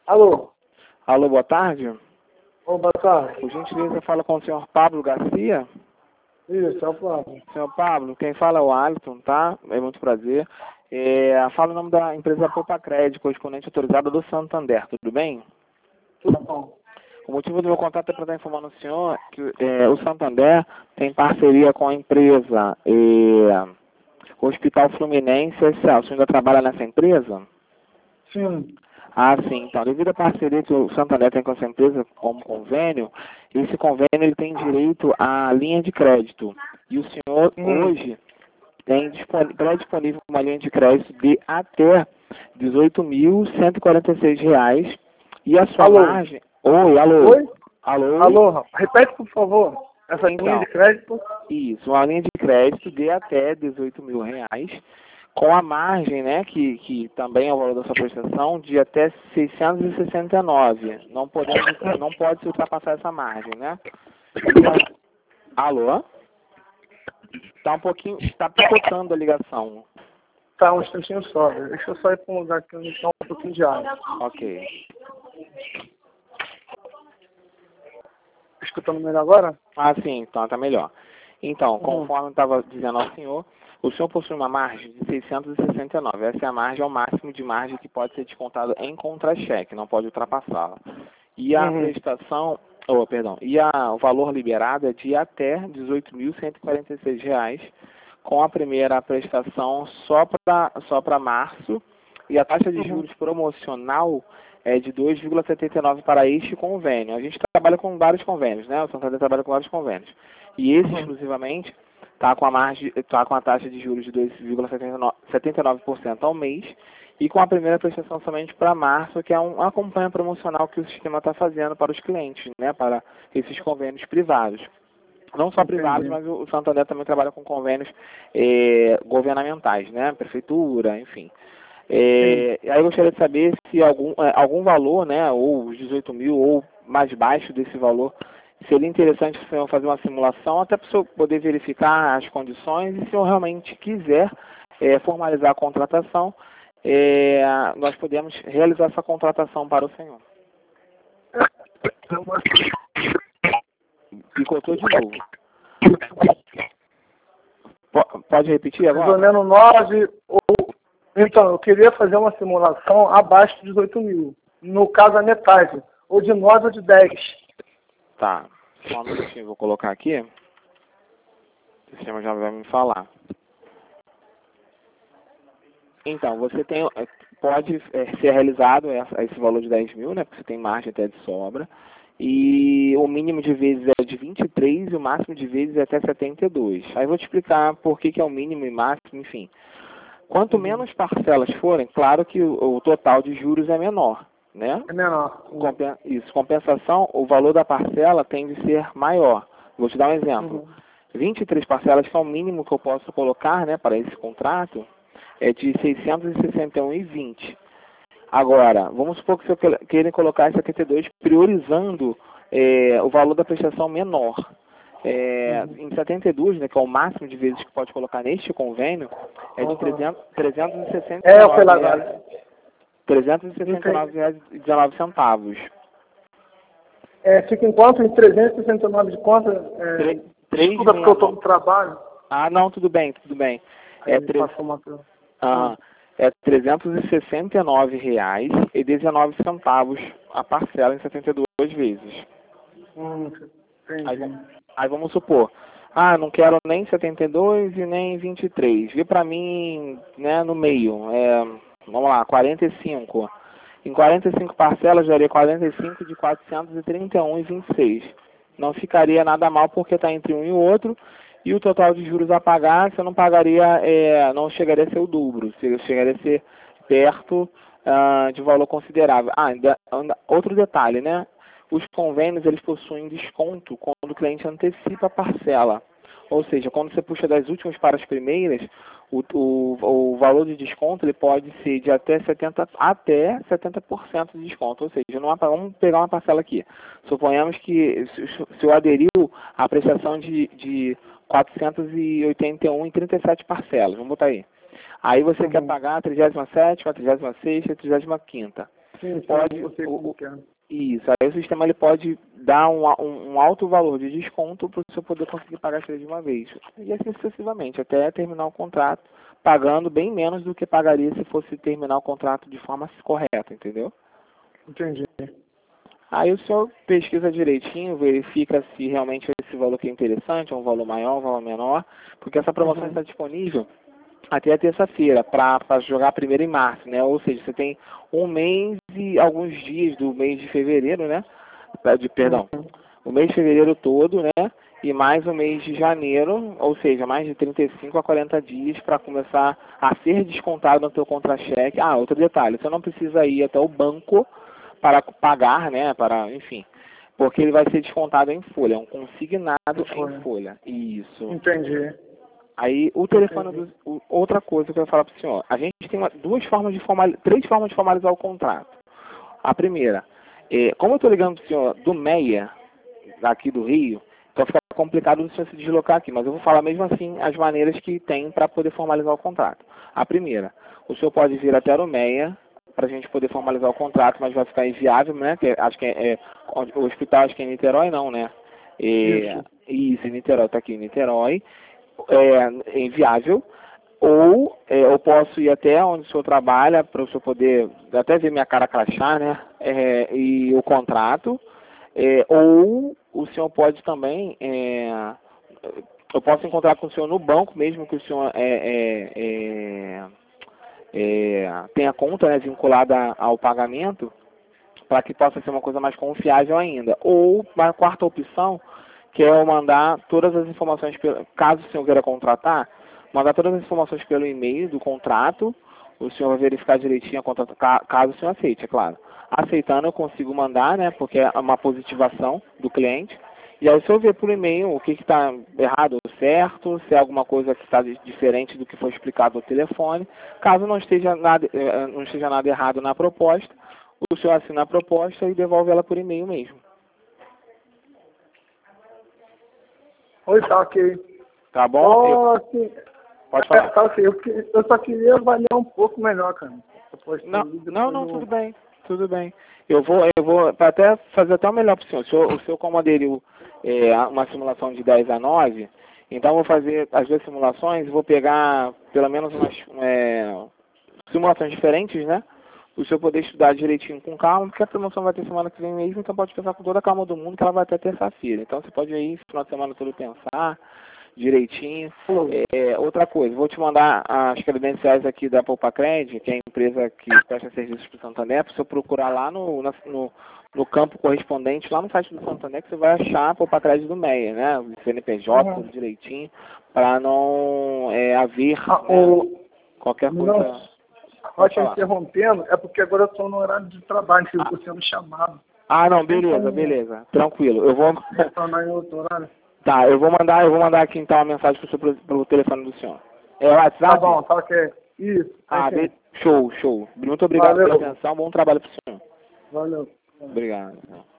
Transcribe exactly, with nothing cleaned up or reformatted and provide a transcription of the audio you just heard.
Alô? Alô, boa tarde. Ô, boa tarde. Por gentileza, fala com o senhor Pablo Garcia. Isso, é o Flávio. Senhor Pablo, quem fala é o Alisson, tá? É muito prazer. É, fala o nome da empresa Poupa Crédito, correspondente autorizada do Santander, tudo bem? Tudo bom. O motivo do meu contato é para estar informando ao senhor que é, o Santander tem parceria com a empresa é, Hospital Fluminense S A. O senhor ainda trabalha nessa empresa? Sim. Ah, sim. Então, devido à parceria que o Santander tem com essa empresa como convênio, esse convênio ele tem direito à linha de crédito. E o senhor Hum. hoje tem disponível uma linha de crédito de até dezoito mil cento e quarenta e seis reais. E a sua Alô? margem... Oi, alô? Oi? Alô? Alô? Repete, por favor. Essa Então, linha de crédito. isso, uma linha de crédito de até dezoito mil reais, com a margem, né, que, que também é o valor da sua prestação, de até seiscentos e sessenta e nove. Não podemos, não pode se ultrapassar essa margem, né? E a- Alô? Tá um pouquinho, está picotando a ligação. Tá, um instantinho só. Deixa eu só ir para um lugar que eu não tenho um pouquinho de ar. Ok. Escutando melhor agora? Ah, sim, então tá melhor. Então, Uhum. conforme eu estava dizendo ao senhor, o senhor possui uma margem de seiscentos e sessenta e nove. Essa é a margem, é o máximo de margem que pode ser descontado em contra-cheque, não pode ultrapassá-la. E a Uhum. prestação, oh, perdão, e a, o valor liberado é de até dezoito mil cento e quarenta e seis reais, com a primeira prestação só para só para março, e a taxa de Uhum. juros promocional é de dois vírgula setenta e nove para este convênio. A gente trabalha com vários convênios, né? O Santander trabalha com vários convênios. E esse Uhum. exclusivamente está com a margem, tá com a taxa de juros de dois vírgula setenta e nove por cento ao mês e com a primeira prestação somente para março, que é um, uma campanha promocional que o sistema está fazendo para os clientes, né? Para esses convênios privados. Não só privados, Entendi. mas o Santander também trabalha com convênios eh, governamentais, né? Prefeitura, enfim. Sim. É, aí eu gostaria de saber se algum, é, algum valor, né, ou os dezoito mil, ou mais baixo desse valor, seria interessante o senhor fazer uma simulação, até para o senhor poder verificar as condições, e se o senhor realmente quiser é, formalizar a contratação, é, nós podemos realizar essa contratação para o senhor. Picotou de novo. Po- Pode repetir Mais ou agora? menos nove ou... Então, eu queria fazer uma simulação abaixo de dezoito mil. No caso, a metade. Ou de nove ou de dez. Tá. Só um minutinho, vou colocar aqui. O sistema já vai me falar. Então, você tem, eh, pode eh, ser realizado essa- esse valor de dez mil, né? Porque você tem margem até de sobra. E o mínimo de vezes é de vinte e três e o máximo de vezes é até setenta e dois. Aí eu vou te explicar por que, que é o mínimo e máximo, enfim. Quanto Uhum. menos parcelas forem, claro que o, o total de juros é menor, né? É menor. Compen- Isso, compensação, o valor da parcela tem de ser maior. Vou te dar um exemplo. Uhum. vinte e três parcelas, que é o mínimo que eu posso colocar, né, para esse contrato, é de seiscentos e sessenta e um vírgula vinte. Agora, vamos supor que você queira colocar setenta e dois priorizando eh, o valor da prestação menor. É, Uhum. em setenta e dois, né, que é o máximo de vezes que pode colocar neste convênio, é de Uhum. trezentos, trezentos e sessenta e É, eu fui nove lá reais, agora. trezentos e sessenta e Entendi. nove reais e dezenove centavos. É, fica em quanto? Em trezentos e sessenta e nove de conta? É, Tre- desculpa porque eu estou trezentos e sessenta e nove. no trabalho. Ah, não, tudo bem, tudo bem. É, Aí tre- passou uma coisa. Ah, ah, é trezentos e sessenta e nove reais e dezenove centavos a parcela em setenta e duas vezes. hum, Aí, va- entendi. aí vamos supor, ah, não quero nem setenta e dois e nem vinte e três. Vê para mim, né, no meio, é, vamos lá, quarenta e cinco. Em quarenta e cinco parcelas daria quarenta e cinco de quatrocentos e trinta e um vírgula vinte e seis. Não ficaria nada mal porque está entre um e o outro. E o total de juros a pagar, você não pagaria, é, não chegaria a ser o dobro, você chegaria a ser perto ah, de valor considerável. Ah, ainda, ainda- outro detalhe, né? Os convênios, eles possuem desconto quando o cliente antecipa a parcela. Ou seja, quando você puxa das últimas para as primeiras, o, o, o valor de desconto ele pode ser de até setenta por cento, até setenta por cento de desconto. Ou seja, não há, vamos pegar uma parcela aqui. Suponhamos que se, se eu aderiu à prestação de, de quatrocentos e oitenta e um em trinta e sete parcelas, vamos botar aí. Aí você Uhum. quer pagar a trigésima sétima, a trigésima sexta, a trigésima quinta. Sim, sim, pode, eu sei o, como que é. isso, aí o sistema ele pode dar um, um, um alto valor de desconto para você poder conseguir pagar as três de uma vez. E assim sucessivamente, até terminar o contrato, pagando bem menos do que pagaria se fosse terminar o contrato de forma correta, entendeu? Entendi. Aí o senhor pesquisa direitinho, verifica se realmente esse valor que é interessante, é um valor maior, um valor menor, porque essa promoção Uhum. está disponível até a terça-feira, para jogar primeiro em março, né? Ou seja, você tem um mês e alguns dias do mês de fevereiro, né? De, perdão, Uhum. o mês de fevereiro todo, né? E mais o mês de janeiro, ou seja, mais de trinta e cinco a quarenta dias para começar a ser descontado no teu contra-cheque. Ah, outro detalhe, você não precisa ir até o banco para pagar, né? Para, enfim, porque ele vai ser descontado em folha, é um consignado em Foi. folha. Isso. Entendi. Aí o telefone Entendi. do, o- outra coisa que eu ia falar para o senhor, a gente tem uma, duas formas de formalizar, três formas de formalizar o contrato. A primeira, é, como eu estou ligando para o senhor do Meia, daqui do Rio, então fica complicado o senhor se deslocar aqui, mas eu vou falar mesmo assim as maneiras que tem para poder formalizar o contrato. A primeira, o senhor pode vir até o Meia para a gente poder formalizar o contrato, mas vai ficar inviável, né? Que acho que é, é o hospital acho que é em Niterói, não, né? É, Isso. isso, em Niterói, está aqui em Niterói. É, é inviável, ou é, eu posso ir até onde o senhor trabalha, para o senhor poder até ver minha cara crachá, né? É, e o contrato, é, ou o senhor pode também, é, eu posso encontrar com o senhor no banco, mesmo que o senhor é, é, é, é, tenha conta, né, vinculada ao pagamento, para que possa ser uma coisa mais confiável ainda. Ou, a quarta opção, que é eu mandar todas as informações, pelo, caso o senhor queira contratar, mandar todas as informações pelo e-mail do contrato, o senhor vai verificar direitinho a contrato, caso o senhor aceite, é claro. Aceitando eu consigo mandar, né, porque é uma positivação do cliente, e aí o senhor vê por e-mail o que está errado ou certo, se é alguma coisa que está diferente do que foi explicado no telefone. Caso não esteja nada, não esteja nada errado na proposta, o senhor assina a proposta e devolve ela por e-mail mesmo. Oi, tá ok. Tá bom? Só Eu, assim, pode é, falar. tá ok. Eu, que- eu só queria avaliar um pouco melhor, cara. Depois Não, tudo, não, depois não, tudo eu... bem. Tudo bem. Eu vou, eu vou pra até fazer até o melhor para o senhor. O senhor, o senhor como aderiu é, a uma simulação de dez a nove, então eu vou fazer as duas simulações, vou pegar pelo menos umas é, simulações diferentes, né? O senhor poder estudar direitinho com calma, porque a promoção vai ter semana que vem mesmo, então pode pensar com toda a calma do mundo que ela vai até terça-feira. Então você pode aí, final de semana todo, pensar direitinho. É, outra coisa, vou te mandar as credenciais aqui da Poupacred, que é a empresa que presta serviços para o Santander, para você procurar lá no, na- no, no campo correspondente, lá no site do Santander, que você vai achar a Poupacred do Meia, né? O C N P J, tudo Uhum. direitinho, para não é, haver Ah, né, o... qualquer Não, coisa. só Pode te falar. interrompendo, é porque agora eu estou no horário de trabalho, que eu Ah, estou sendo chamado. ah, não, Tem beleza, como beleza. Tranquilo. Eu vou. retornar em outro horário? Tá, eu vou mandar, eu vou mandar aqui então a mensagem pro, seu, pro, pro telefone do senhor. É o Tá WhatsApp? bom, tá ok. Isso, tá Ah, ok. be... show, show. Muito obrigado pela Valeu. atenção. Bom trabalho pro senhor. Valeu. Obrigado.